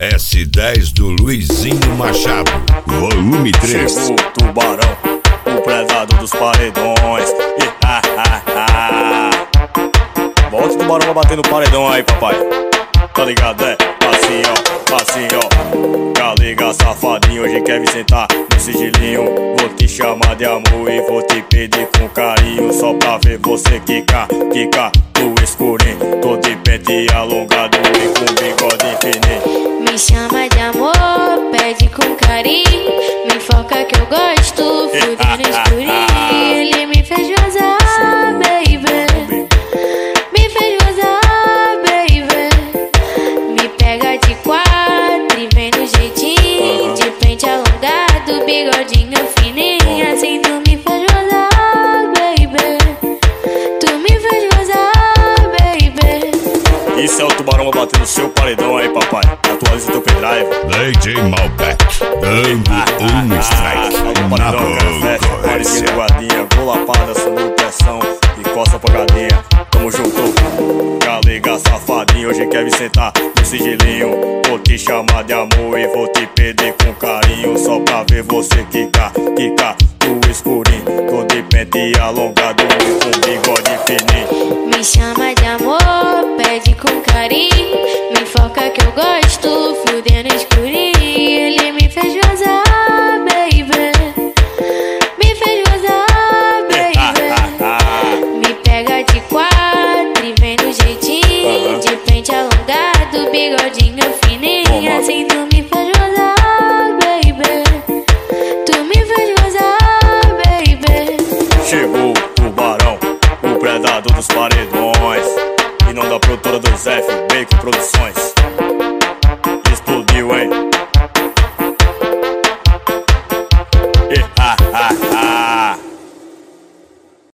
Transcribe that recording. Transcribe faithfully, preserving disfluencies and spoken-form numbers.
S dez do Luizinho Machado, volume três. Chegou o tubarão, o predador dos paredões. E, ah, ah, ah. Bota o tubarão pra bater no paredão aí, papai. Tá ligado, é? Assim, ó, assim, ó. Galega safadinho, hoje quer me sentar no sigilinho. Vou te chamar de amor e vou te pedir com carinho, só pra ver você quicar, quicar no escurinho. Tô de pente alongado e com bigode fininho. Me chama de amor, pede com carinho. Me foca que eu gosto, fudendo escurinho. Ele me fez gozar, baby. Me fez gozar, baby. Me pega de quatro e vem no jeitinho. De pente alongado, bigodinho fininho. Assim tu me fez gozar, baby. Tu me fez gozar, baby. Isso é o tubarão pra bater no seu paredão aí, papai. Atualiza teu pendrive. D J Malbec, dando um strike na boca. Parecia guardinha, vou lapada, sob pressão e costa pra cadeia. Tamo junto, galega safadinho, hoje quer me sentar no sigilinho. Vou te chamar de amor e vou te pedir com carinho, só pra ver você quicar, quicar no escurinho. Tô de pente alongado e com bigode fininho. Me chama de amor, pede com carinho. Me foca que eu gosto, fudendo escurinho. Ele me fez gozar, baby. Me fez gozar, baby. Me pega de quatro e vem no jeitinho. De pente alongado, bigodinho fininho. Assim tu me fez gozar, baby. Tu me fez gozar, baby. Chegou o tubarão, o predador dos paredões. E não da produtora do Zé F Bacon Produções. Explodiu, hein?